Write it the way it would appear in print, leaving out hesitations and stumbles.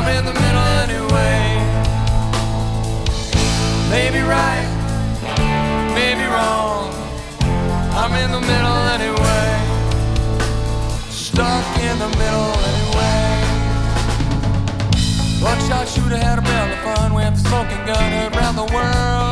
I'm in the middle anyway. Maybe right, maybe wrong. I'm in the middle anyway. Stuck in the middle anyway. Buckshot shooter had a barrel of fun with a smoking gun, heard round the world.